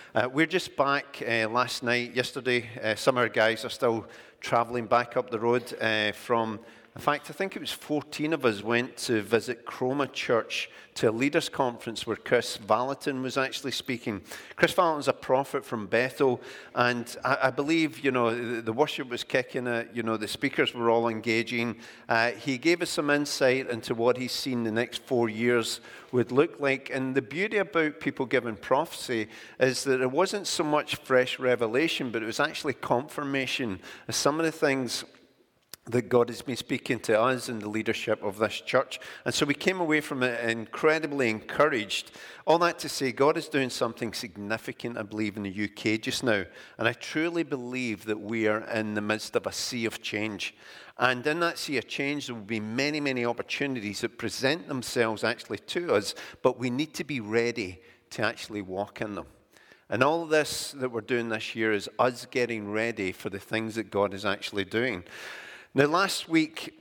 We're just back last night, yesterday. Some of our guys are still travelling back up the road in fact, I think it was 14 of us went to visit Chroma Church to a leaders' conference where Chris Valentin was actually speaking. Chris Valentin's a prophet from Bethel, and I believe, the worship was kicking it, the speakers were all engaging. He gave us some insight into what he's seen the next 4 years would look like. And the beauty about people giving prophecy is that it wasn't so much fresh revelation, but it was actually confirmation of some of the things that God has been speaking to us in the leadership of this church. And so we came away from it incredibly encouraged. All that to say, God is doing something significant, I believe, in the UK just now. And I truly believe that we are in the midst of a sea of change. And in that sea of change, there will be many, many opportunities that present themselves actually to us, but we need to be ready to actually walk in them. And all this that we're doing this year is us getting ready for the things that God is actually doing. Now, last week,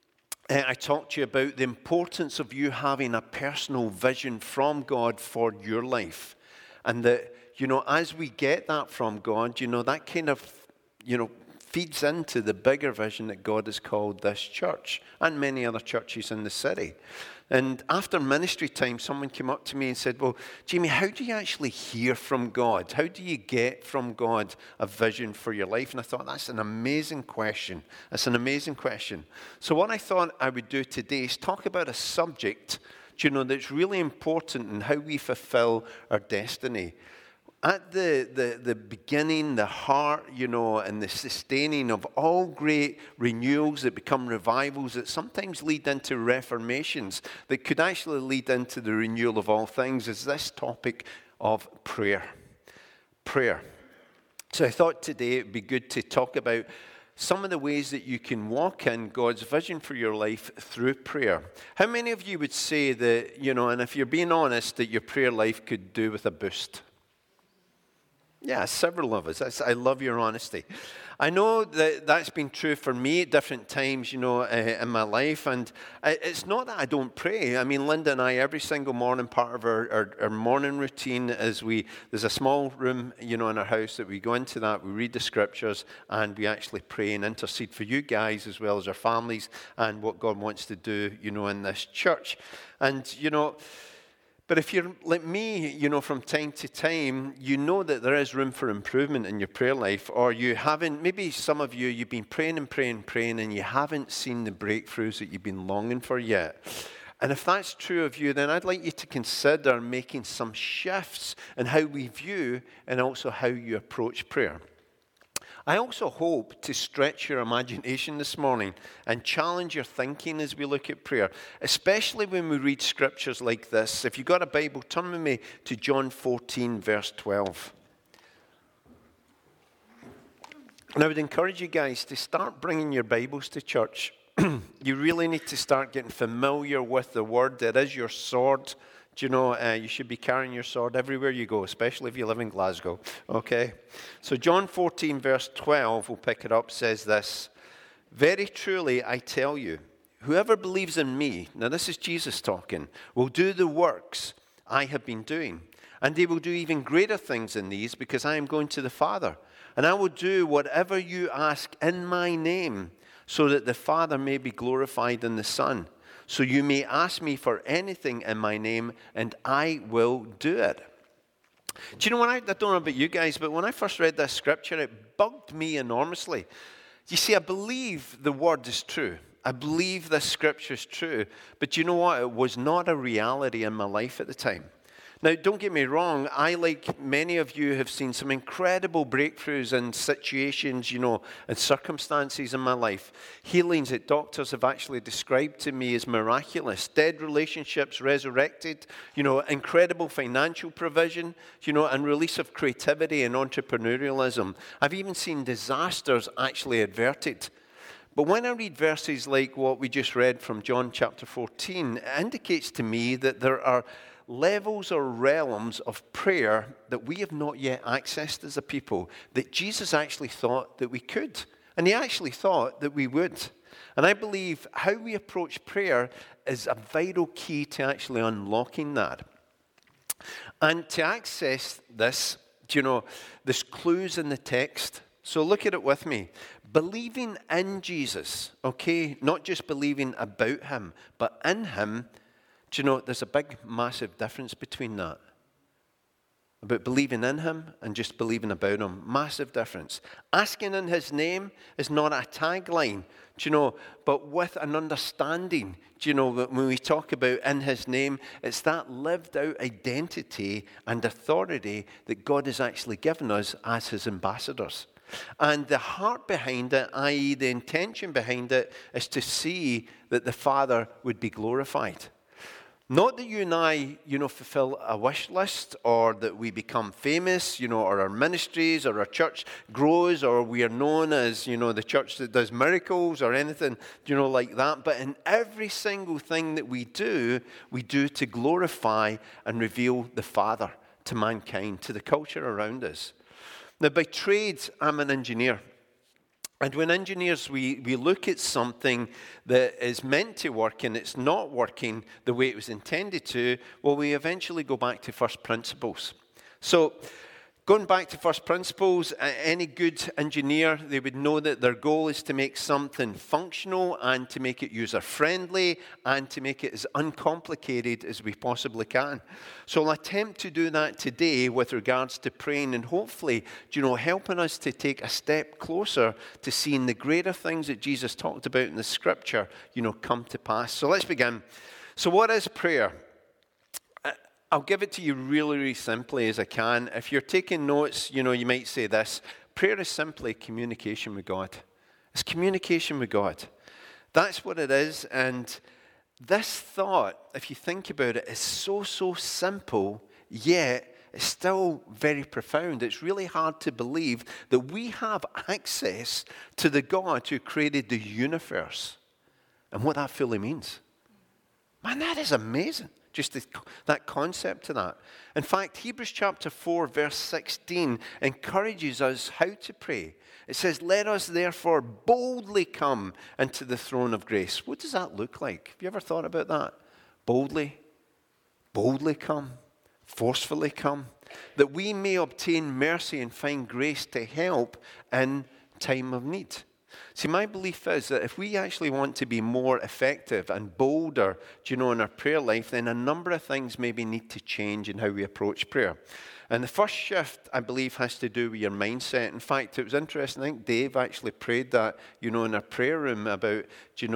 I talked to you about the importance of you having a personal vision from God for your life. And that, as we get that from God, that kind of, feeds into the bigger vision that God has called this church and many other churches in the city. And after ministry time, someone came up to me and said, well, Jamie, how do you actually hear from God? How do you get from God a vision for your life? And I thought, that's an amazing question. That's an amazing question. So what I thought I would do today is talk about a subject, that's really important in how we fulfill our destiny. At the beginning, the heart, and the sustaining of all great renewals that become revivals that sometimes lead into reformations that could actually lead into the renewal of all things is this topic of prayer. Prayer. So I thought today it would be good to talk about some of the ways that you can walk in God's vision for your life through prayer. How many of you would say that, and if you're being honest, that your prayer life could do with a boost? Yeah, several of us. I love your honesty. I know that that's been true for me at different times, in my life. And it's not that I don't pray. I mean, Linda and I, every single morning, part of our morning routine is there's a small room, in our house that we go into that, we read the scriptures, and we actually pray and intercede for you guys as well as our families and what God wants to do, in this church. And, but if you're like me, from time to time, that there is room for improvement in your prayer life, or you haven't, maybe some of you, you've been praying and praying and praying, and you haven't seen the breakthroughs that you've been longing for yet. And if that's true of you, then I'd like you to consider making some shifts in how we view and also how you approach prayer. I also hope to stretch your imagination this morning and challenge your thinking as we look at prayer, especially when we read scriptures like this. If you've got a Bible, turn with me to John 14, verse 12. And I would encourage you guys to start bringing your Bibles to church. You really need to start getting familiar with the Word. It is your sword. Do you should be carrying your sword everywhere you go, especially if you live in Glasgow. Okay? So John 14, verse 12, we'll pick it up, says this. Very truly, I tell you, whoever believes in me, now this is Jesus talking, will do the works I have been doing. And they will do even greater things than these because I am going to the Father. And I will do whatever you ask in my name so that the Father may be glorified in the Son. So you may ask me for anything in my name, and I will do it. Do you know, I don't know about you guys, but when I first read this scripture, it bugged me enormously. You see, I believe the word is true. I believe this scripture is true. But you know what? It was not a reality in my life at the time. Now, don't get me wrong. I, like many of you, have seen some incredible breakthroughs in situations, and circumstances in my life. Healings that doctors have actually described to me as miraculous. Dead relationships resurrected. Incredible financial provision, and release of creativity and entrepreneurialism. I've even seen disasters actually averted. But when I read verses like what we just read from John chapter 14, it indicates to me that there are levels or realms of prayer that we have not yet accessed as a people, that Jesus actually thought that we could. And he actually thought that we would. And I believe how we approach prayer is a vital key to actually unlocking that. And to access this, Do you know, there's clues in the text. So look at it with me. Believing in Jesus, okay? Not just believing about him, but in him. Do you know, there's a big, massive difference between that. About believing in him and just believing about him. Massive difference. Asking in his name is not a tagline, do you know, but with an understanding. Do you know, when we talk about in his name, it's that lived out identity and authority that God has actually given us as his ambassadors. And the heart behind it, i.e. the intention behind it, is to see that the Father would be glorified. Not that you and I, fulfill a wish list or that we become famous, or our ministries or our church grows or we are known as, the church that does miracles or anything, like that. But in every single thing that we do to glorify and reveal the Father to mankind, to the culture around us. Now, by trade, I'm an engineer. And when engineers, we look at something that is meant to work and it's not working the way it was intended to, well, we eventually go back to first principles. So going back to first principles, any good engineer, they would know that their goal is to make something functional and to make it user-friendly and to make it as uncomplicated as we possibly can. So I'll attempt to do that today with regards to praying and hopefully, helping us to take a step closer to seeing the greater things that Jesus talked about in the scripture, come to pass. So let's begin. So what is prayer? I'll give it to you really, really simply as I can. If you're taking notes, you might say this. Prayer is simply communication with God. It's communication with God. That's what it is. And this thought, if you think about it, is so simple, yet it's still very profound. It's really hard to believe that we have access to the God who created the universe and what that fully means. Man, that is amazing. Just that concept to that. In fact, Hebrews chapter 4, verse 16 encourages us how to pray. It says, let us therefore boldly come into the throne of grace. What does that look like? Have you ever thought about that? Boldly come, forcefully come, that we may obtain mercy and find grace to help in time of need. See, my belief is that if we actually want to be more effective and bolder, in our prayer life, then a number of things maybe need to change in how we approach prayer. And the first shift, I believe, has to do with your mindset. In fact, it was interesting. I think Dave actually prayed that, in our prayer room about,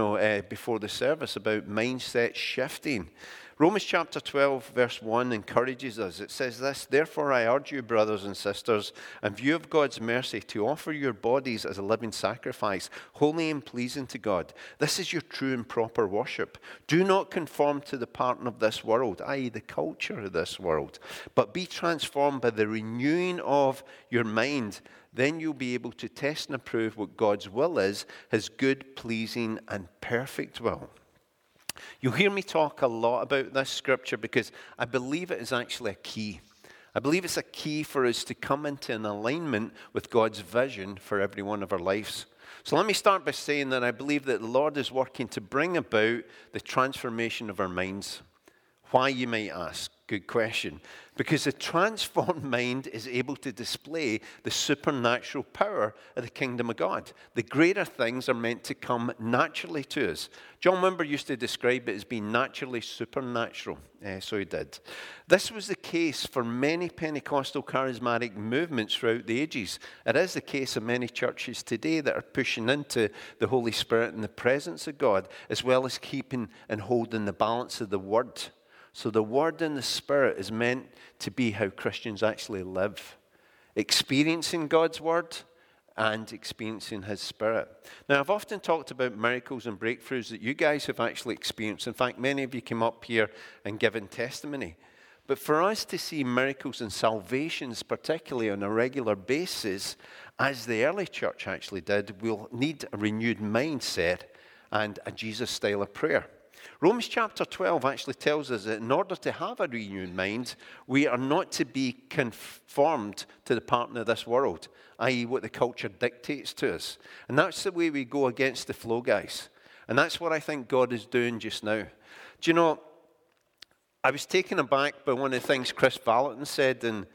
before the service, about mindset shifting. Romans chapter 12, verse 1 encourages us. It says this, therefore I urge you, brothers and sisters, in view of God's mercy, to offer your bodies as a living sacrifice, holy and pleasing to God. This is your true and proper worship. Do not conform to the pattern of this world, i.e. the culture of this world, but be transformed by the renewing of your mind. Then you'll be able to test and approve what God's will is, his good, pleasing, and perfect will. You'll hear me talk a lot about this scripture because I believe it is actually a key. I believe it's a key for us to come into an alignment with God's vision for every one of our lives. So let me start by saying that I believe that the Lord is working to bring about the transformation of our minds. Why, you might ask? Good question. Because a transformed mind is able to display the supernatural power of the kingdom of God. The greater things are meant to come naturally to us. John Wimber used to describe it as being naturally supernatural. So he did. This was the case for many Pentecostal charismatic movements throughout the ages. It is the case of many churches today that are pushing into the Holy Spirit and the presence of God, as well as keeping and holding the balance of the Word. So the Word and the Spirit is meant to be how Christians actually live. Experiencing God's Word and experiencing His Spirit. Now, I've often talked about miracles and breakthroughs that you guys have actually experienced. In fact, many of you came up here and given testimony. But for us to see miracles and salvations, particularly on a regular basis, as the early church actually did, we'll need a renewed mindset and a Jesus style of prayer. Romans chapter 12 actually tells us that in order to have a renewed mind, we are not to be conformed to the pattern of this world, i.e. what the culture dictates to us. And that's the way we go against the flow, guys. And that's what I think God is doing just now. Do you know, I was taken aback by one of the things Chris Valentin said, and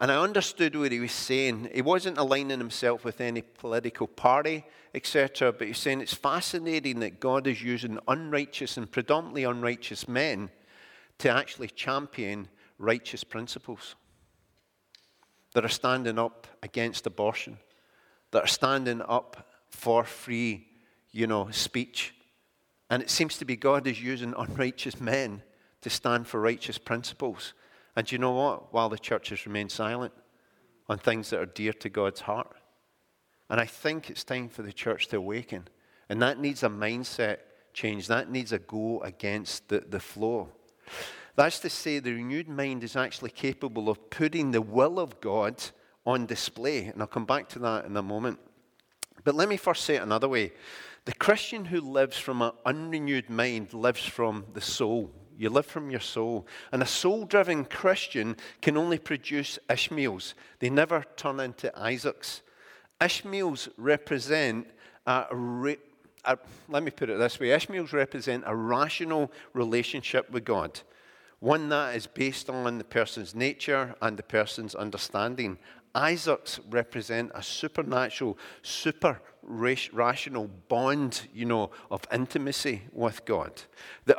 And I understood what he was saying. He wasn't aligning himself with any political party, etc. But he's saying it's fascinating that God is using unrighteous and predominantly unrighteous men to actually champion righteous principles that are standing up against abortion, that are standing up for free, speech. And it seems to be God is using unrighteous men to stand for righteous principles. And do you know what? While the church has remained silent on things that are dear to God's heart. And I think it's time for the church to awaken. And that needs a mindset change. That needs a go against the flow. That's to say the renewed mind is actually capable of putting the will of God on display. And I'll come back to that in a moment. But let me first say it another way. The Christian who lives from an unrenewed mind lives from the soul. You live from your soul. And a soul-driven Christian can only produce Ishmaels. They never turn into Isaacs. Ishmaels represent let me put it this way. Ishmaels represent a rational relationship with God. One that is based on the person's nature and the person's understanding. Isaacs represent a supernatural, rational bond, of intimacy with God. The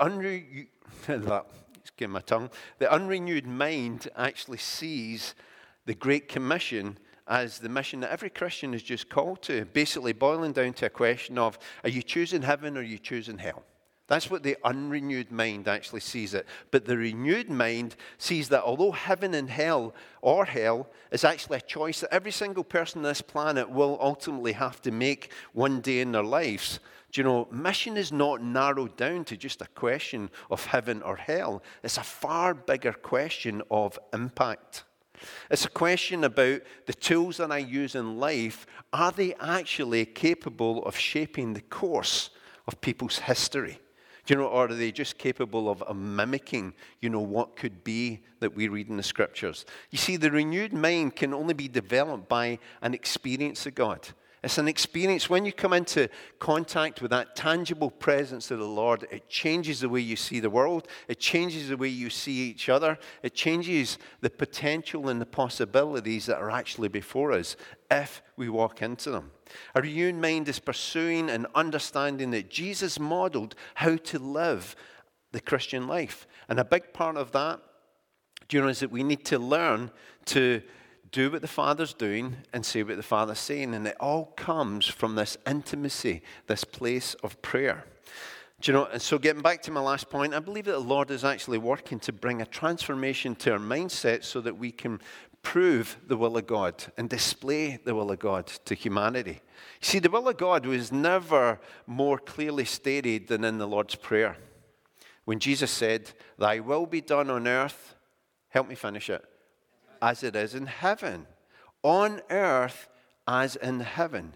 unrenewed mind actually sees the Great Commission as the mission that every Christian is just called to, basically boiling down to a question of, are you choosing heaven or are you choosing hell? That's what the unrenewed mind actually sees it. But the renewed mind sees that although heaven and hell, or hell, is actually a choice that every single person on this planet will ultimately have to make one day in their lives, mission is not narrowed down to just a question of heaven or hell. It's a far bigger question of impact. It's a question about the tools that I use in life. Are they actually capable of shaping the course of people's history? Or are they just capable of mimicking, what could be that we read in the Scriptures? You see, the renewed mind can only be developed by an experience of God. It's an experience. When you come into contact with that tangible presence of the Lord, it changes the way you see the world. It changes the way you see each other. It changes the potential and the possibilities that are actually before us if we walk into them. A renewed mind is pursuing and understanding that Jesus modeled how to live the Christian life. And a big part of that, is that we need to learn to do what the Father's doing and say what the Father's saying. And it all comes from this intimacy, this place of prayer. And so getting back to my last point, I believe that the Lord is actually working to bring a transformation to our mindset so that we can prove the will of God and display the will of God to humanity. You see, the will of God was never more clearly stated than in the Lord's Prayer. When Jesus said, "Thy will be done on earth," help me finish it, "as it is in heaven." On earth as in heaven.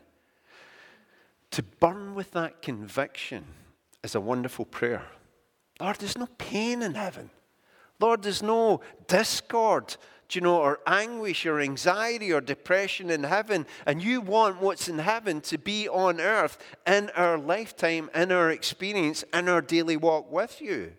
To burn with that conviction is a wonderful prayer. Lord, there's no pain in heaven. Lord, there's no discord, or anguish or anxiety or depression in heaven. And you want what's in heaven to be on earth in our lifetime, in our experience, in our daily walk with you.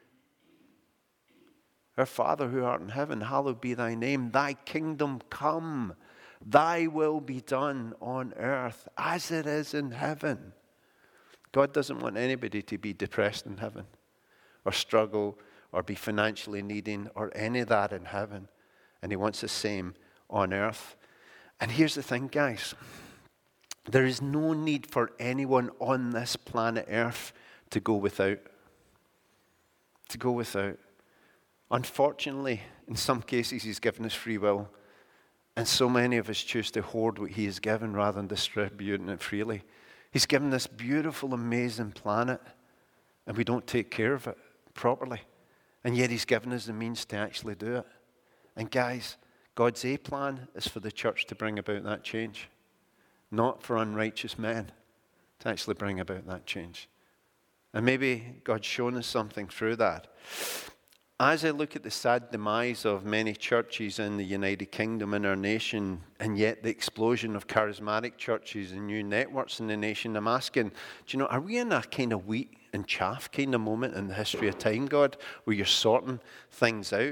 Our Father who art in heaven, hallowed be thy name. Thy kingdom come. Thy will be done on earth as it is in heaven. God doesn't want anybody to be depressed in heaven or struggle or be financially needing or any of that in heaven. And he wants the same on earth. And here's the thing, guys. There is no need for anyone on this planet earth to go without. To go without. Unfortunately, in some cases, he's given us free will. And so many of us choose to hoard what he has given rather than distributing it freely. He's given this beautiful, amazing planet, and we don't take care of it properly. And yet he's given us the means to actually do it. And guys, God's A plan is for the church to bring about that change, not for unrighteous men to actually bring about that change. And maybe God's shown us something through that. As I look at the sad demise of many churches in the United Kingdom, in our nation, and yet the explosion of charismatic churches and new networks in the nation, I'm asking, are we in a kind of wheat and chaff kind of moment in the history of time, God, where you're sorting things out?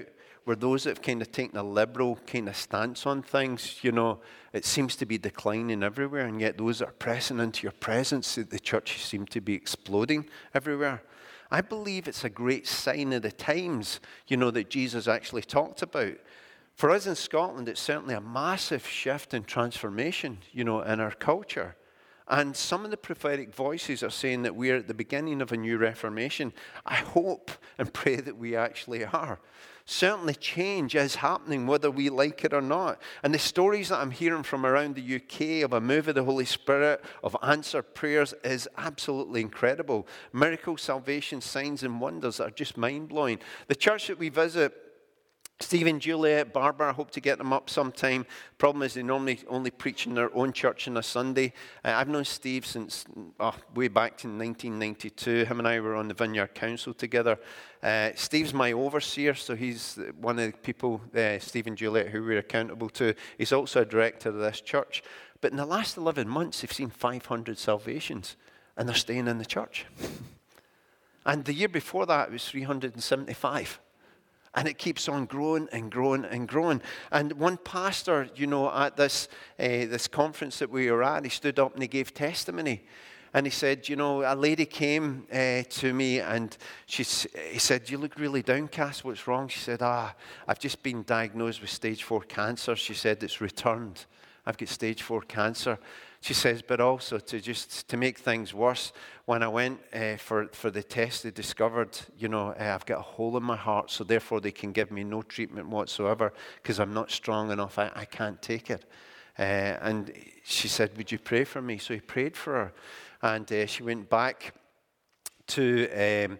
where those that have kind of taken a liberal kind of stance on things, it seems to be declining everywhere, and yet those that are pressing into your presence, the churches seem to be exploding everywhere. I believe it's a great sign of the times, that Jesus actually talked about. For us in Scotland, it's certainly a massive shift and transformation, in our culture. And some of the prophetic voices are saying that we're at the beginning of a new reformation. I hope and pray that we actually are. Certainly change is happening whether we like it or not. And the stories that I'm hearing from around the UK of a move of the Holy Spirit, of answered prayers, is absolutely incredible. Miracles, salvation, signs and wonders are just mind-blowing. The church that we visit, Stephen, Juliet, Barbara, I hope to get them up sometime. Problem is they normally only preach in their own church on a Sunday. I've known Steve since way back in 1992. Him and I were on the Vineyard Council together. Steve's my overseer, so he's one of the people, Steve and Juliet, who we're accountable to. He's also a director of this church. But in the last 11 months, they've seen 500 salvations, and they're staying in the church. And the year before that, it was 375. And it keeps on growing and growing and growing. And one pastor, at this conference that we were at, he stood up and he gave testimony. And he said, a lady came to me and he said, "You look really downcast. What's wrong?" She said, "I've just been diagnosed with stage 4 cancer." She said, "It's returned. I've got stage 4 cancer." She says, but also to make things worse, when I went for the test, they discovered, I've got a hole in my heart, so therefore they can give me no treatment whatsoever because I'm not strong enough. I can't take it. And she said, "Would you pray for me?" So he prayed for her, and she went back to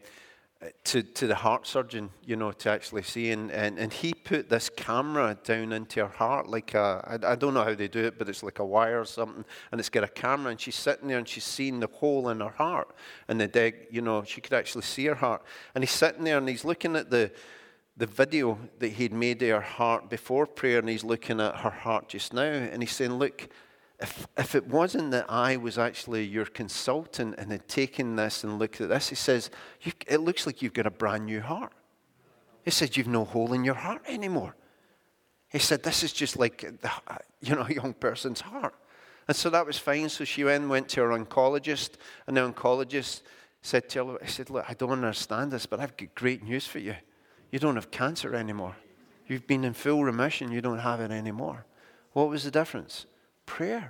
the heart surgeon, to actually see. And he put this camera down into her heart, like I don't know how they do it, but it's like a wire or something. And it's got a camera, and she's sitting there, and she's seeing the hole in her heart. And she could actually see her heart. And he's sitting there, and he's looking at the video that he'd made of her heart before prayer, and he's looking at her heart just now. And he's saying, "Look, if it wasn't that I was actually your consultant and had taken this and looked at this," he says, "it looks like you've got a brand new heart." He said, "You've no hole in your heart anymore." He said, "This is just like a young person's heart." And so that was fine. So she went to her oncologist, and the oncologist said to her, he said, "Look, I don't understand this, but I've got great news for you. You don't have cancer anymore. You've been in full remission. You don't have it anymore." What was the difference? Prayer.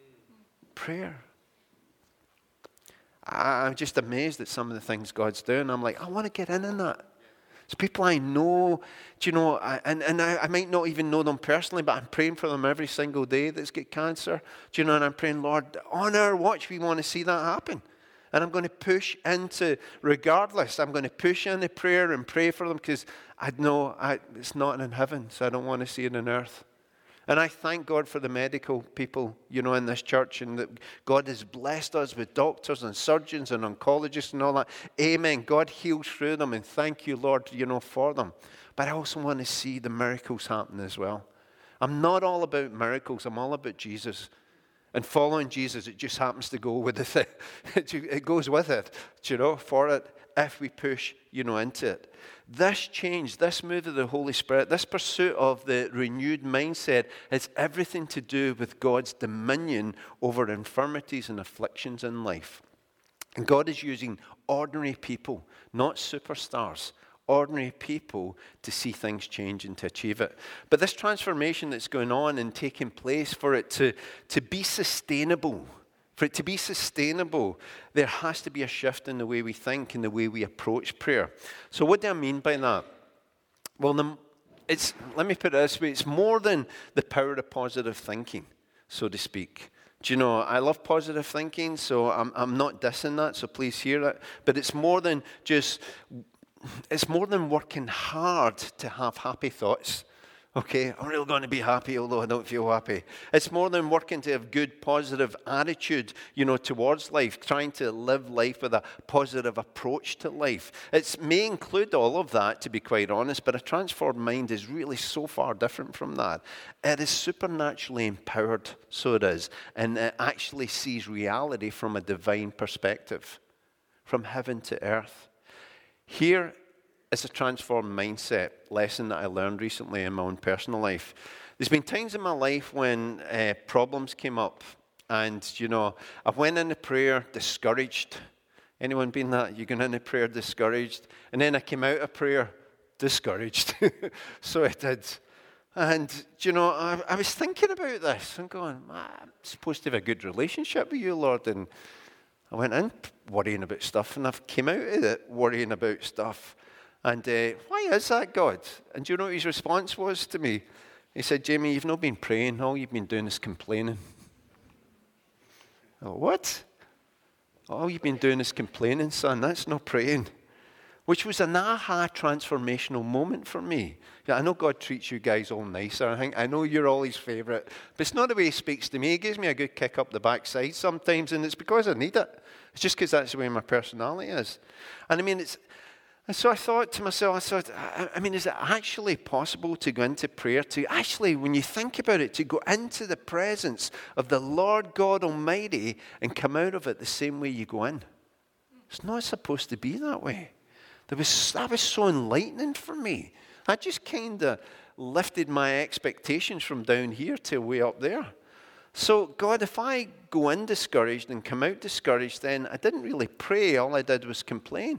I'm just amazed at some of the things God's doing. I'm like, I want to get in on that. It's people I know, I might not even know them personally, but I'm praying for them every single day that's got cancer. And I'm praying, "Lord, on our watch, we want to see that happen." And I'm going to push into, regardless, I'm going to push into prayer and pray for them because I know it's not in heaven, so I don't want to see it on earth. And I thank God for the medical people, in this church, and that God has blessed us with doctors and surgeons and oncologists and all that. Amen. God heals through them, and thank you, Lord, for them. But I also want to see the miracles happen as well. I'm not all about miracles. I'm all about Jesus. And following Jesus, it just happens to go with it. It goes with it, for it, if we push, into it. This change, this move of the Holy Spirit, this pursuit of the renewed mindset has everything to do with God's dominion over infirmities and afflictions in life. And God is using ordinary people, not superstars, ordinary people to see things change and to achieve it. But this transformation that's going on and taking place, for it to be sustainable, there has to be a shift in the way we think and the way we approach prayer. So what do I mean by that? Well, let me put it this way. It's more than the power of positive thinking, so to speak. I love positive thinking, so I'm not dissing that, so please hear it. But it's more than working hard to have happy thoughts. Okay, I'm really going to be happy, although I don't feel happy. It's more than working to have good, positive attitude, towards life, trying to live life with a positive approach to life. It may include all of that, to be quite honest, but a transformed mind is really so far different from that. It is supernaturally empowered, so it is, and it actually sees reality from a divine perspective, from heaven to earth. Here, is a transformed mindset lesson that I learned recently in my own personal life. There's been times in my life when problems came up, and, I went into prayer discouraged. Anyone been that? You going into prayer discouraged? And then I came out of prayer discouraged. So I did. And, I was thinking about this and going, I'm supposed to have a good relationship with you, Lord. And I went in worrying about stuff, and I've came out of it worrying about stuff. And why is that, God? And do you know what his response was to me? He said, Jamie, you've not been praying. All you've been doing is complaining. Oh, what? All you've been doing is complaining, son. That's not praying. Which was an aha transformational moment for me. Yeah, I know God treats you guys all nicer. I know you're all his favourite. But it's not the way he speaks to me. He gives me a good kick up the backside sometimes, and it's because I need it. It's just because that's the way my personality is. And and so I thought to myself, is it actually possible to go into prayer, to actually, when you think about it, to go into the presence of the Lord God Almighty and come out of it the same way you go in? It's not supposed to be that way. That was so enlightening for me. I just kind of lifted my expectations from down here to way up there. So, God, if I go in discouraged and come out discouraged, then I didn't really pray. All I did was complain.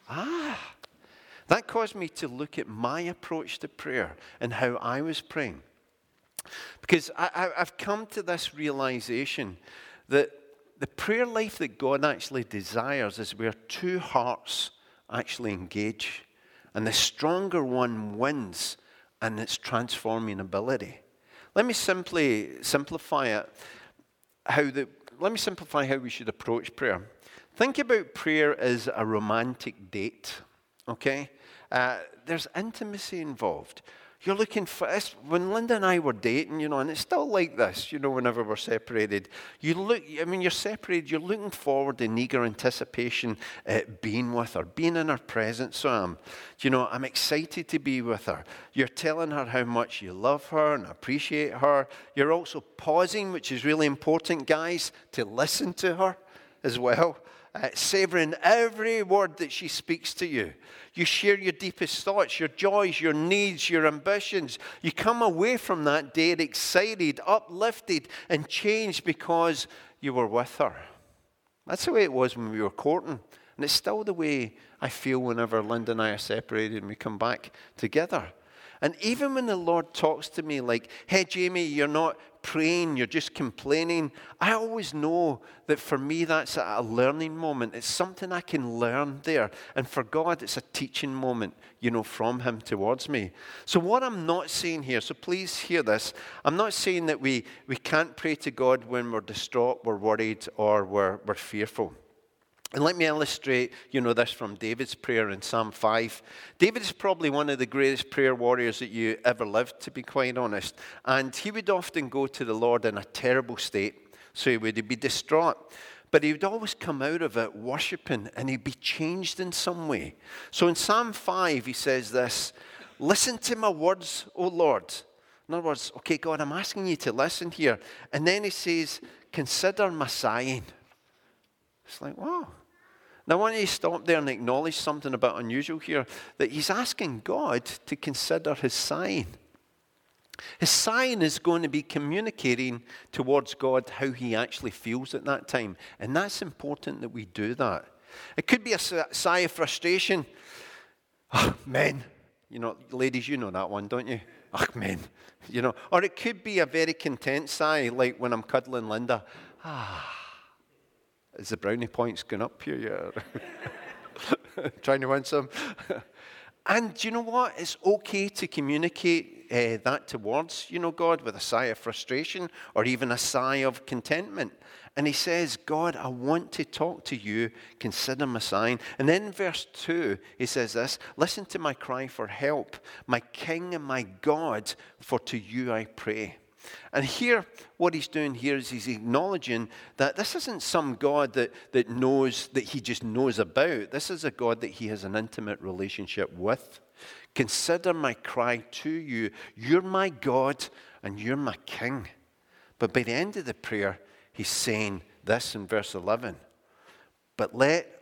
That caused me to look at my approach to prayer and how I was praying. Because I've come to this realization that the prayer life that God actually desires is where two hearts actually engage. And the stronger one wins in its transforming ability. Let me simplify it. Let me simplify how we should approach prayer. Think about prayer as a romantic date, okay? There's intimacy involved. You're looking for this. When Linda and I were dating, and it's still like this, whenever we're separated. You're separated, you're looking forward in eager anticipation at being with her, being in her presence. So I'm excited to be with her. You're telling her how much you love her and appreciate her. You're also pausing, which is really important, guys, to listen to her as well. Savoring every word that she speaks to you. You share your deepest thoughts, your joys, your needs, your ambitions. You come away from that date excited, uplifted, and changed because you were with her. That's the way it was when we were courting. And it's still the way I feel whenever Linda and I are separated and we come back together. And even when the Lord talks to me like, hey, Jamie, you're not praying, you're just complaining, I always know that for me that's a learning moment. It's something I can learn there. And for God, it's a teaching moment, from him towards me. So what I'm not saying here, so please hear this, I'm not saying that we can't pray to God when we're distraught, we're worried, or we're fearful. And let me illustrate, this from David's prayer in Psalm 5. David is probably one of the greatest prayer warriors that you ever lived, to be quite honest. And he would often go to the Lord in a terrible state, so he would be distraught. But he would always come out of it worshiping, and he'd be changed in some way. So in Psalm 5, he says this, listen to my words, O Lord. In other words, okay, God, I'm asking you to listen here. And then he says, consider my sighing. It's like, wow. Now, I want you to stop there and acknowledge something a bit unusual here, that he's asking God to consider his sighing. His sighing is going to be communicating towards God how he actually feels at that time. And that's important that we do that. It could be a sigh of frustration. Oh, men. Ladies, you know that one, don't you? Oh, men. Or it could be a very content sigh, like when I'm cuddling Linda. Is the brownie points going up here? Yeah. Trying to win some. And do you know what? It's okay to communicate that towards, God with a sigh of frustration or even a sigh of contentment. And he says, God, I want to talk to you. Consider my sign. And then in verse 2, he says this, listen to my cry for help, my King and my God, for to you I pray. And here, what he's doing here is he's acknowledging that this isn't some God that knows, that he just knows about. This is a God that he has an intimate relationship with. Consider my cry to you. You're my God and you're my King. But by the end of the prayer, he's saying this in verse 11. But let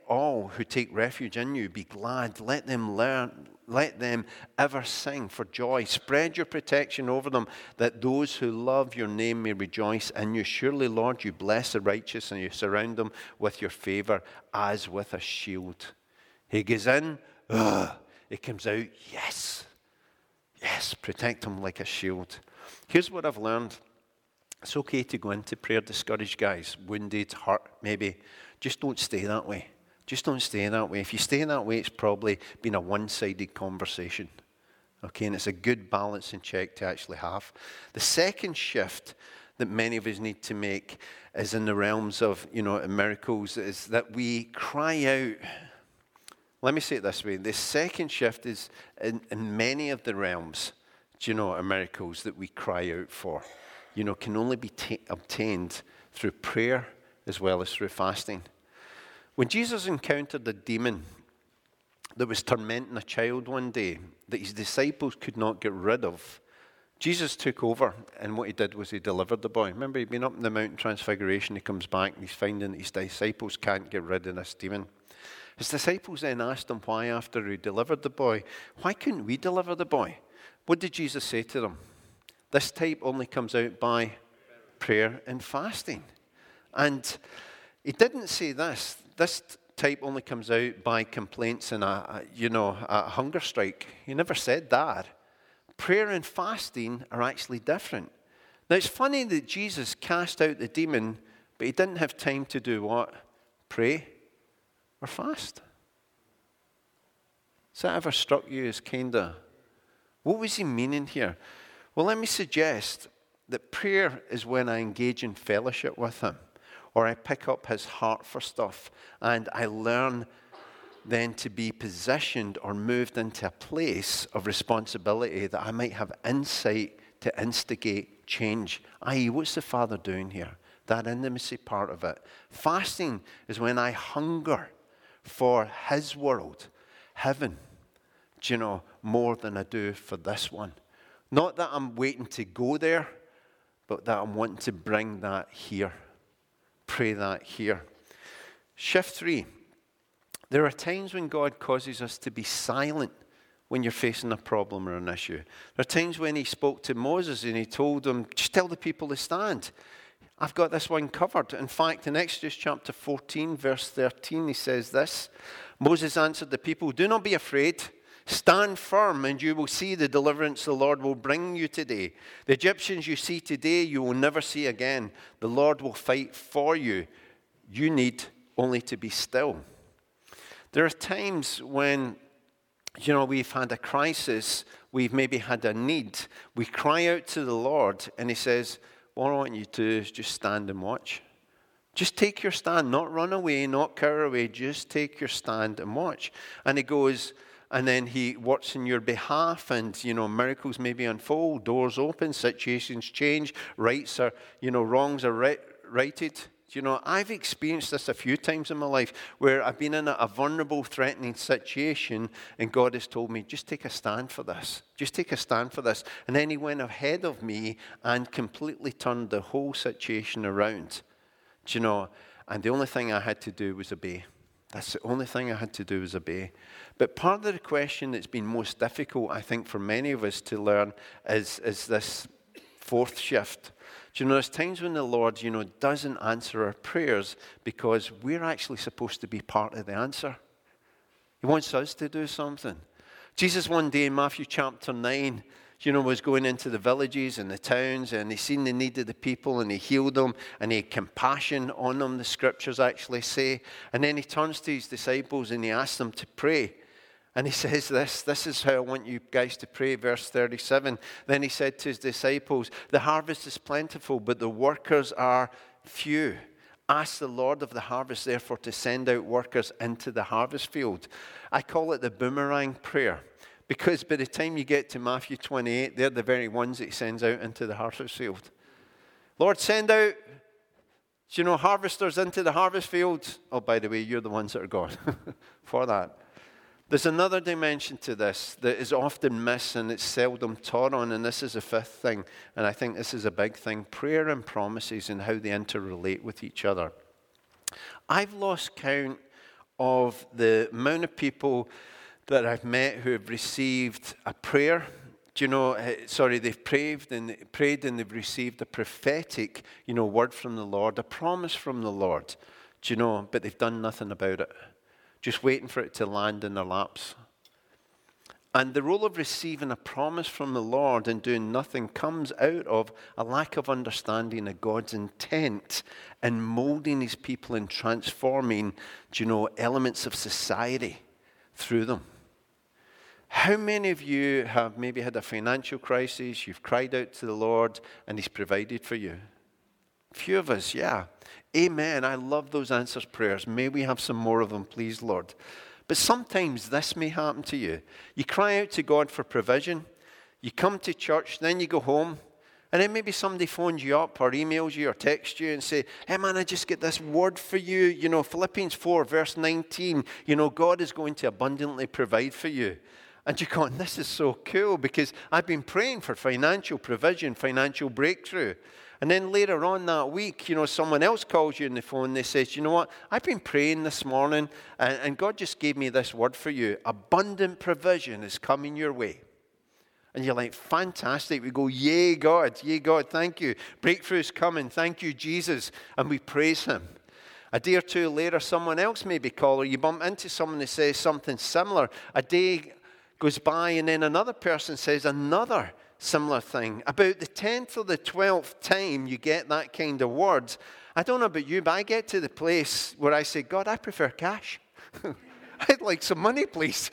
all who take refuge in you be glad. Let them ever sing for joy. Spread your protection over them, that those who love your name may rejoice in you. Surely, Lord, you bless the righteous, and you surround them with your favor as with a shield. He goes in, he comes out, yes. Yes, protect them like a shield. Here's what I've learned. It's okay to go into prayer discouraged, guys, wounded, hurt, maybe. Just don't stay that way. Just don't stay that way. If you stay that way, it's probably been a one-sided conversation. Okay, and it's a good balancing check to actually have. The second shift that many of us need to make is in the realms of, miracles, is that we cry out. Let me say it this way. The second shift is in many of the realms, miracles that we cry out for, can only be obtained through prayer as well as through fasting. When Jesus encountered the demon that was tormenting a child one day that his disciples could not get rid of, Jesus took over, and what he did was he delivered the boy. Remember, he'd been up in the Mount Transfiguration. He comes back and he's finding that his disciples can't get rid of this demon. His disciples then asked him why, after he delivered the boy, why couldn't we deliver the boy? What did Jesus say to them? This type only comes out by prayer and fasting. And he didn't say this. This type only comes out by complaints and a hunger strike. He never said that. Prayer and fasting are actually different. Now, it's funny that Jesus cast out the demon, but he didn't have time to do what? Pray or fast. Has that ever struck you as what was he meaning here? Well, let me suggest that prayer is when I engage in fellowship with him, or I pick up his heart for stuff, and I learn then to be positioned or moved into a place of responsibility that I might have insight to instigate change. I.e., what's the Father doing here? That intimacy part of it. Fasting is when I hunger for his world, heaven, more than I do for this one. Not that I'm waiting to go there, but that I'm wanting to bring that here. Pray that here. Shift 3. There are times when God causes us to be silent when you're facing a problem or an issue. There are times when he spoke to Moses and he told him, just tell the people to stand. I've got this one covered. In fact, in Exodus chapter 14, verse 13, he says this. Moses answered the people, do not be afraid. Stand firm, and you will see the deliverance the Lord will bring you today. The Egyptians you see today, you will never see again. The Lord will fight for you. You need only to be still. There are times when, we've had a crisis, we've maybe had a need. We cry out to the Lord, and he says, what I want you to do is just stand and watch. Just take your stand, not run away, not cower away. Just take your stand and watch. And he goes, and then he works on your behalf, and, miracles maybe unfold, doors open, situations change, wrongs are righted. I've experienced this a few times in my life where I've been in a vulnerable, threatening situation, and God has told me, just take a stand for this. Just take a stand for this. And then he went ahead of me and completely turned the whole situation around. And the only thing I had to do was obey. That's the only thing I had to do was obey. But part of the question that's been most difficult, I think, for many of us to learn is this fourth shift. There's times when the Lord, doesn't answer our prayers because we're actually supposed to be part of the answer. He wants us to do something. Jesus one day in Matthew chapter 9, was going into the villages and the towns, and he seen the need of the people, and he healed them, and he had compassion on them, the scriptures actually say. And then he turns to his disciples and he asks them to pray. And he says this is how I want you guys to pray, verse 37. Then he said to his disciples, the harvest is plentiful, but the workers are few. Ask the Lord of the harvest, therefore, to send out workers into the harvest field. I call it the boomerang prayer. Because by the time you get to Matthew 28, they're the very ones that he sends out into the harvest field. Lord, send out, harvesters into the harvest field. Oh, by the way, you're the ones that are God for that. There's another dimension to this that is often missed and it's seldom taught on, and this is a fifth thing, and I think this is a big thing. Prayer and promises and how they interrelate with each other. I've lost count of the amount of people that I've met who have received a prayer. Do you know, they've prayed and they've received a prophetic, word from the Lord, a promise from the Lord. Do you know, but they've done nothing about it. Just waiting for it to land in their laps. And the role of receiving a promise from the Lord and doing nothing comes out of a lack of understanding of God's intent in molding his people and transforming, elements of society through them. How many of you have maybe had a financial crisis, you've cried out to the Lord, and he's provided for you? A few of us, yeah. Amen. I love those answers prayers. May we have some more of them, please, Lord. But sometimes this may happen to you. You cry out to God for provision. You come to church, then you go home, and then maybe somebody phones you up or emails you or texts you and say, hey man, I just get this word for you. Philippians 4 verse 19, God is going to abundantly provide for you. And you're going, this is so cool because I've been praying for financial provision, financial breakthrough. And then later on that week, someone else calls you on the phone and they say, you know what, I've been praying this morning and God just gave me this word for you. Abundant provision is coming your way. And you're like, fantastic. We go, yay, God, thank you. Breakthrough's coming, thank you, Jesus. And we praise him. A day or two later, someone else maybe call, or you bump into someone that says something similar. A day goes by and then another person says another similar thing. About the 10th or the 12th time you get that kind of words, I don't know about you, but I get to the place where I say, God, I prefer cash. I'd like some money, please.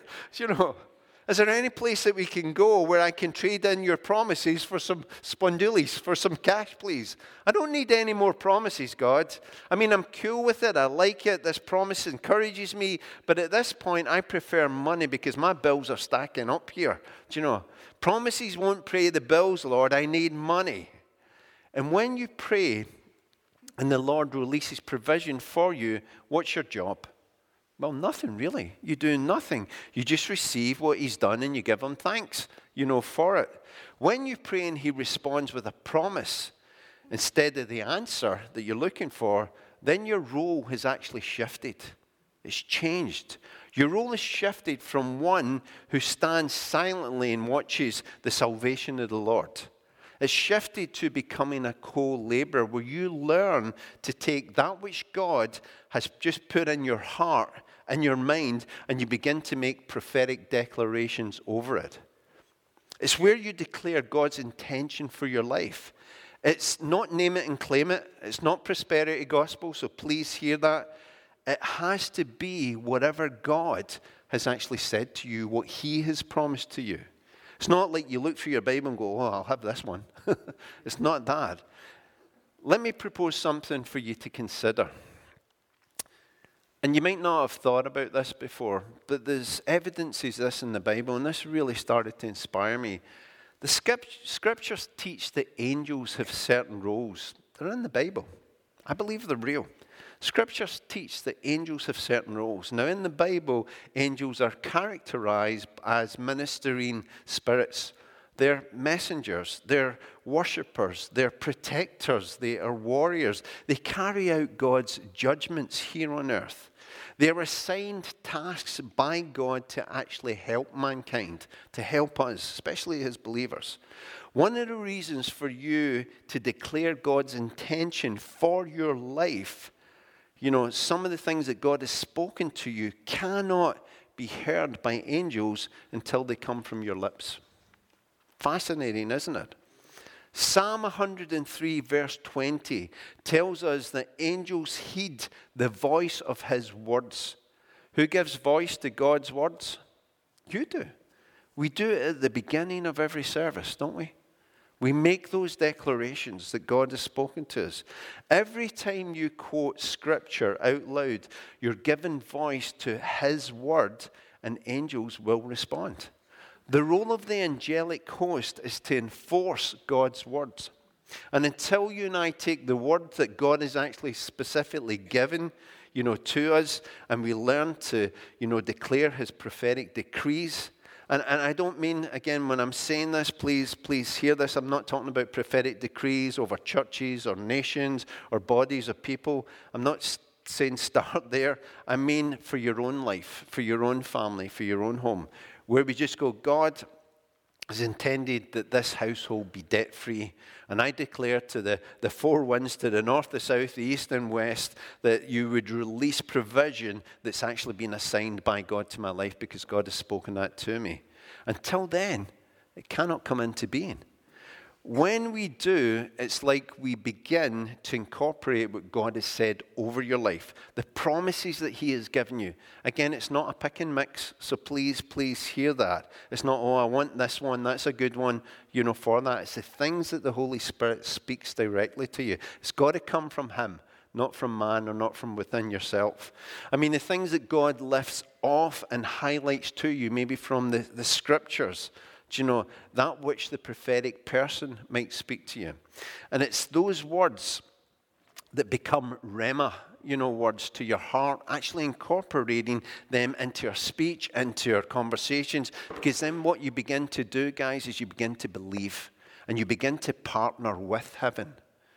Is there any place that we can go where I can trade in your promises for some spondulies, for some cash, please? I don't need any more promises, God. I mean, I'm cool with it. I like it. This promise encourages me. But at this point, I prefer money because my bills are stacking up here. Promises won't pay the bills, Lord. I need money. And when you pray and the Lord releases provision for you, what's your job? Well, nothing really. You do nothing. You just receive what he's done and you give him thanks, for it. When you pray and he responds with a promise instead of the answer that you're looking for, then your role has actually shifted. It's changed. Your role is shifted from one who stands silently and watches the salvation of the Lord. It's shifted to becoming a co-laborer where you learn to take that which God has just put in your heart and your mind and you begin to make prophetic declarations over it. It's where you declare God's intention for your life. It's not name it and claim it. It's not prosperity gospel, so please hear that. It has to be whatever God has actually said to you, what he has promised to you. It's not like you look through your Bible and go, oh, I'll have this one. It's not that. Let me propose something for you to consider. And you might not have thought about this before, but there's evidences of this in the Bible, and this really started to inspire me. The scriptures teach that angels have certain roles. They're in the Bible. I believe they're real. Scriptures teach that angels have certain roles. Now, in the Bible, angels are characterized as ministering spirits. They're messengers, they're worshippers, they're protectors, they are warriors. They carry out God's judgments here on earth. They are assigned tasks by God to actually help mankind, to help us, especially as believers. One of the reasons for you to declare God's intention for your life, some of the things that God has spoken to you cannot be heard by angels until they come from your lips. Fascinating, isn't it? Psalm 103 verse 20 tells us that angels heed the voice of his words. Who gives voice to God's words? You do. We do it at the beginning of every service, don't we? We make those declarations that God has spoken to us. Every time you quote scripture out loud, you're giving voice to his word and angels will respond. The role of the angelic host is to enforce God's words. And until you and I take the word that God has actually specifically given, to us, and we learn to, declare his prophetic decrees. And I don't mean, again, when I'm saying this, please hear this. I'm not talking about prophetic decrees over churches or nations or bodies of people. I'm not saying start there, I mean for your own life, for your own family, for your own home, where we just go, God has intended that this household be debt-free. And I declare to the four winds, to the north, the south, the east, and west, that you would release provision that's actually been assigned by God to my life because God has spoken that to me. Until then, it cannot come into being. When we do, it's like we begin to incorporate what God has said over your life, the promises that he has given you. Again, it's not a pick and mix, so please hear that. It's not, oh, I want this one, that's a good one, for that. It's the things that the Holy Spirit speaks directly to you. It's got to come from him, not from man or not from within yourself. I mean, the things that God lifts off and highlights to you, maybe from the scriptures, that which the prophetic person might speak to you. And it's those words that become rhema, words to your heart, actually incorporating them into your speech, into your conversations. Because then what you begin to do, guys, is you begin to believe and you begin to partner with heaven.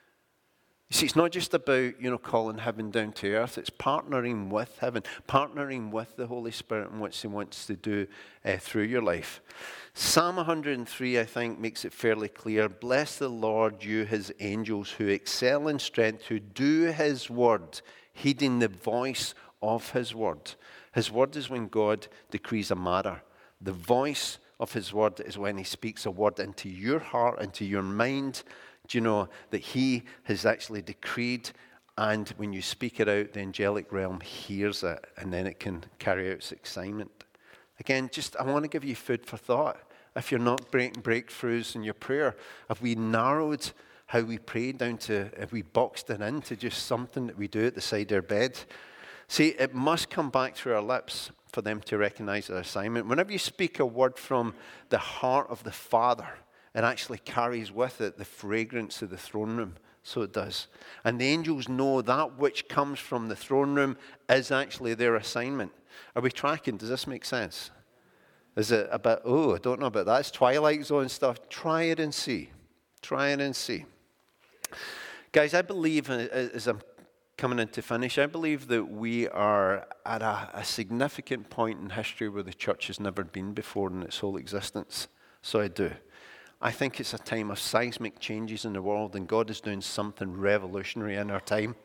You see, it's not just about, calling heaven down to earth. It's partnering with heaven, partnering with the Holy Spirit and what he wants to do through your life. Psalm 103, I think, makes it fairly clear. Bless the Lord, you his angels who excel in strength, who do his word, heeding the voice of his word. His word is when God decrees a matter. The voice of his word is when he speaks a word into your heart, into your mind. Do you know that he has actually decreed, and when you speak it out, the angelic realm hears it, and then it can carry out its assignment. Again, I want to give you food for thought. If you're not breaking breakthroughs in your prayer, have we narrowed how we pray down to, have we boxed it into just something that we do at the side of our bed? See, it must come back through our lips for them to recognize their assignment. Whenever you speak a word from the heart of the Father, it actually carries with it the fragrance of the throne room. So it does. And the angels know that which comes from the throne room is actually their assignment. Are we tracking? Does this make sense? Is it a bit, I don't know about that. It's Twilight Zone stuff. Try it and see. Try it and see. Guys, I believe, as I'm coming in to finish, I believe that we are at a significant point in history where the church has never been before in its whole existence. So I do. I think it's a time of seismic changes in the world, and God is doing something revolutionary in our time.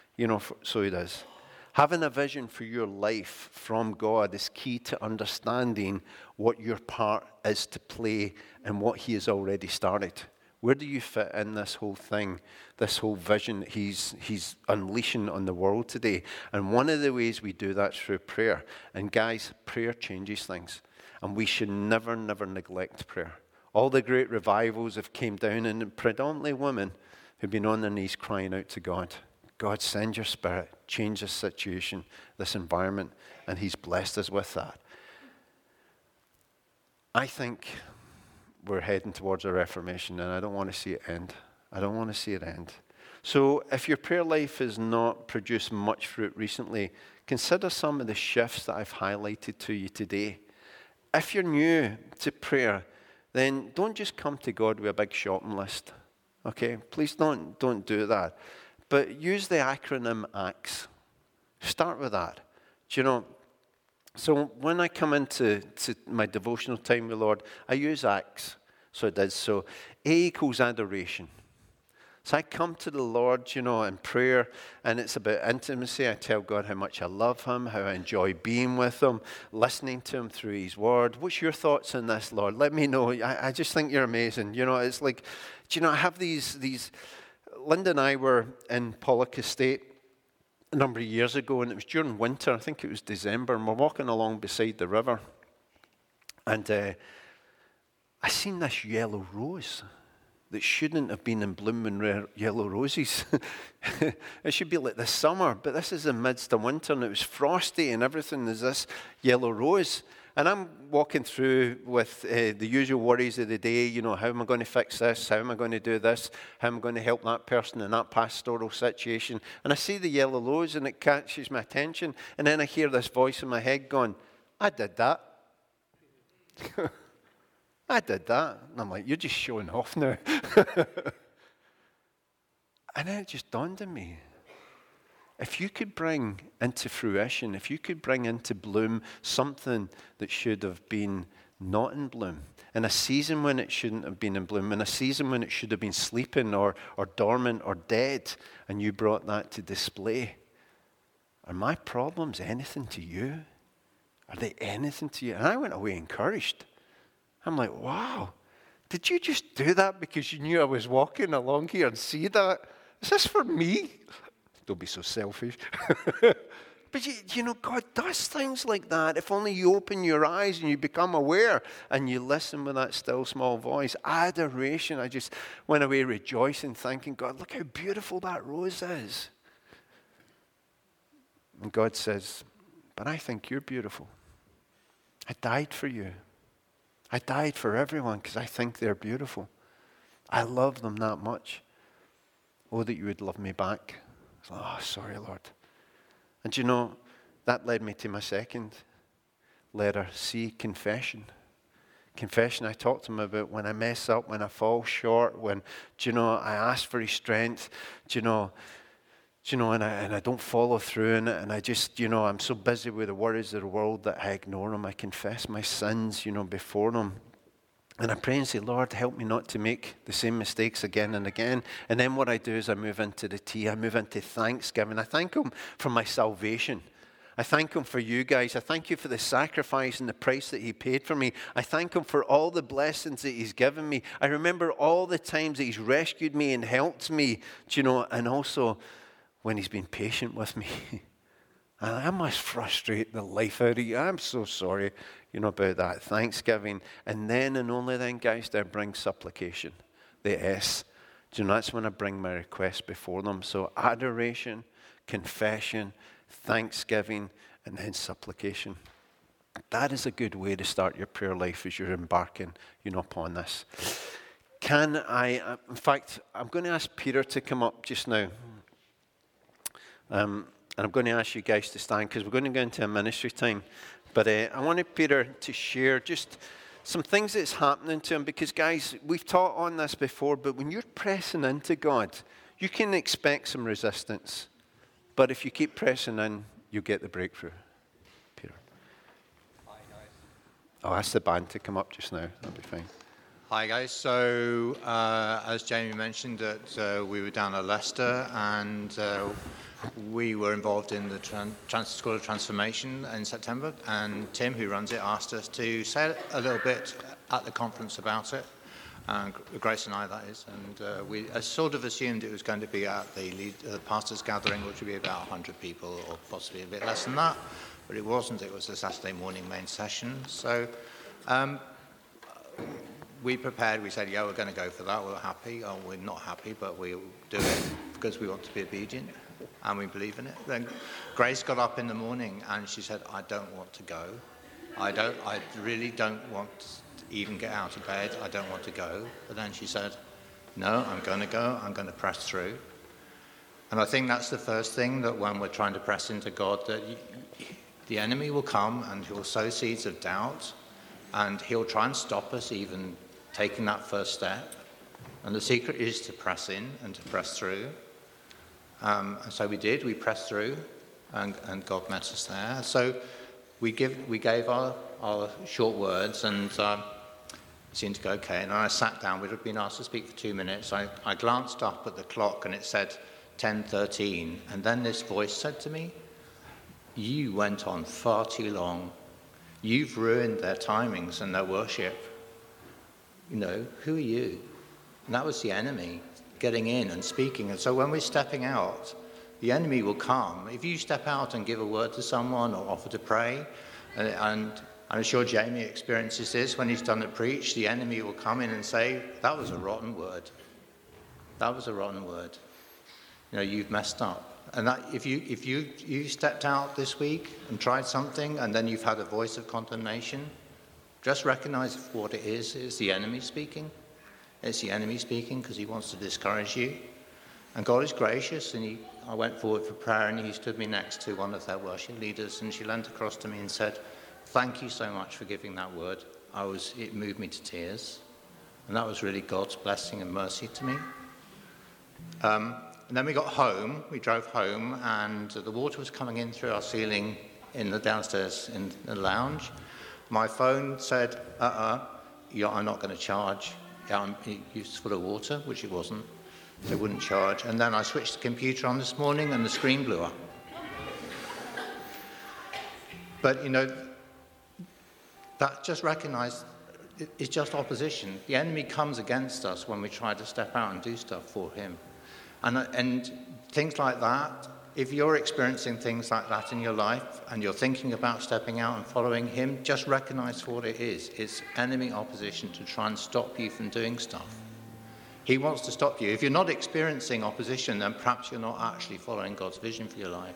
So he does. Having a vision for your life from God is key to understanding what your part is to play and what he has already started. Where do you fit in this whole thing, this whole vision that he's unleashing on the world today? And one of the ways we do that is through prayer. And guys, prayer changes things. And we should never neglect prayer. All the great revivals have came down, and predominantly women who've been on their knees crying out to God. God, send your spirit, change this situation, this environment, and he's blessed us with that. I think we're heading towards a reformation, and I don't want to see it end. I don't want to see it end. So if your prayer life has not produced much fruit recently, consider some of the shifts that I've highlighted to you today. If you're new to prayer, then don't just come to God with a big shopping list. Okay? Please don't do that. But use the acronym ACTS. Start with that. So when I come into my devotional time with the Lord, I use ACTS. So it does. So A equals adoration. So I come to the Lord, in prayer, and it's about intimacy. I tell God how much I love him, how I enjoy being with him, listening to him through his word. What's your thoughts on this, Lord? Let me know. I just think you're amazing. It's like, I have these. Linda and I were in Pollock Estate a number of years ago, and it was during winter. I think it was December, and we're walking along beside the river. And I seen this yellow rose that shouldn't have been in bloom when yellow roses. It should be like this summer, but this is in midst of winter, and it was frosty and everything. There's this yellow rose. And I'm walking through with the usual worries of the day, how am I going to fix this? How am I going to do this? How am I going to help that person in that pastoral situation? And I see the yellow rose, and it catches my attention. And then I hear this voice in my head going, I did that. I did that. And I'm like, you're just showing off now. And then it just dawned on me. if you could bring into fruition, if you could bring into bloom something that should have been not in bloom, in a season when it shouldn't have been in bloom, in a season when it should have been sleeping or dormant or dead, and you brought that to display, are my problems anything to you? Are they anything to you? And I went away encouraged. I'm like, wow, did you just do that because you knew I was walking along here and see that? Is this for me? Don't be so selfish. But you know, God does things like that. If only you open your eyes and you become aware and you listen with that still small voice. Adoration. I just went away rejoicing, thanking God, look how beautiful that rose is. And God says, but I think you're beautiful. I died for you. I died for everyone because I think they're beautiful. I love them that much. Oh, that you would love me back. Oh, sorry, Lord. And you know, that led me to my second letter C, confession. Confession, I talked to him about when I mess up, when I fall short, when, do you know, I ask for his strength, do you know, and I don't follow through in it, and I just, you know, I'm so busy with the worries of the world that I ignore them. I confess my sins, you know, before them. And I pray and say, Lord, help me not to make the same mistakes again and again. And then what I do is I move into the T. I move into thanksgiving. I thank him for my salvation. I thank him for you guys. I thank you for the sacrifice and the price that he paid for me. I thank him for all the blessings that he's given me. I remember all the times that he's rescued me and helped me, you know, and also when he's been patient with me. And I must frustrate the life out of you. I'm so sorry, you know, about that. Thanksgiving. And then and only then, guys, do I bring supplication. The S. Do you know, that's when I bring my request before them. So adoration, confession, thanksgiving, and then supplication. That is a good way to start your prayer life as you're embarking, you know, upon this. In fact, I'm going to ask Peter to come up just now. And I'm going to ask you guys to stand because we're going to go into a ministry time. But I wanted Peter to share just some things that's happening to him because, guys, we've taught on this before, but when you're pressing into God, you can expect some resistance. But if you keep pressing in, you'll get the breakthrough. Peter. Hi, guys. I'll ask the band to come up just now. That'll be fine. Hi, guys. So, as Jamie mentioned, that we were down at Leicester and we were involved in the School of Transformation in September, and Tim, who runs it, asked us to say a little bit at the conference about it. Grace and I, that is. And we sort of assumed it was going to be at the pastors' gathering, which would be about 100 people, or possibly a bit less than that. But it wasn't. It was the Saturday morning main session. So we prepared. We said, yeah, we're going to go for that. We're happy. Or we're not happy, but we'll do it because we want to be obedient. And we believe in it. Then Grace got up in the morning and she said, I don't want to go. I really don't want to even get out of bed. I don't want to go. But then she said, no, I'm going to go. I'm going to press through. And I think that's the first thing, that when we're trying to press into God, that the enemy will come and he'll sow seeds of doubt and he'll try and stop us even taking that first step. And the secret is to press in and to press through. And so we did. We pressed through, and God met us there. So we gave our short words, and it seemed to go okay. And I sat down. We'd have been asked to speak for 2 minutes. I glanced up at the clock, and it said 10:13. And then this voice said to me, "You went on far too long. You've ruined their timings and their worship. You know, who are you?" And that was the enemy getting in and speaking. And so when we're stepping out, the enemy will come. If you step out and give a word to someone or offer to pray, and I'm sure Jamie experiences this when he's done a preach, the enemy will come in and say, that was a rotten word. That was a rotten word. You know, you've messed up. And that, if you stepped out this week and tried something and then you've had a voice of condemnation, just recognize what it is. It's the enemy speaking. It's the enemy speaking because he wants to discourage you. And God is gracious, and I went forward for prayer, and he stood me next to one of their worship leaders, and she leant across to me and said, "Thank you so much for giving that word. It moved me to tears." And that was really God's blessing and mercy to me. then we got home, we drove home, and the water was coming in through our ceiling in the downstairs in the lounge. My phone said, yeah, I'm not going to charge. Yeah, it's full of water, which it wasn't. So it wouldn't charge. And then I switched the computer on this morning and the screen blew up. But, that just recognise it's just opposition. The enemy comes against us when we try to step out and do stuff for him. And things like that, if you're experiencing things like that in your life and you're thinking about stepping out and following him, just recognise what it is. It's enemy opposition to try and stop you from doing stuff. He wants to stop you. If you're not experiencing opposition, then perhaps you're not actually following God's vision for your life.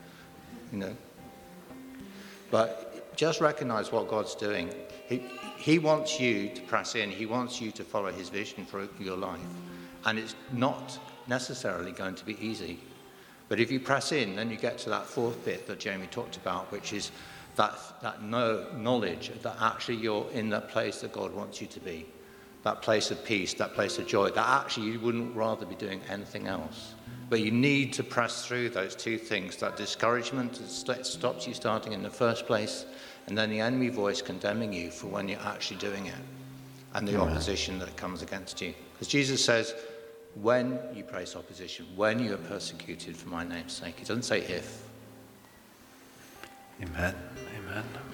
But just recognise what God's doing. He wants you to press in. He wants you to follow his vision for your life. And it's not necessarily going to be easy. But if you press in, then you get to that fourth bit that Jamie talked about, which is that knowledge that actually you're in that place that God wants you to be. That place of peace, that place of joy, that actually you wouldn't rather be doing anything else. But you need to press through those two things, that discouragement that stops you starting in the first place, and then the enemy voice condemning you for when you're actually doing it, and the opposition that comes against you. Because Jesus says, when you face opposition, when you are persecuted for my name's sake. He doesn't say if. Amen. Amen.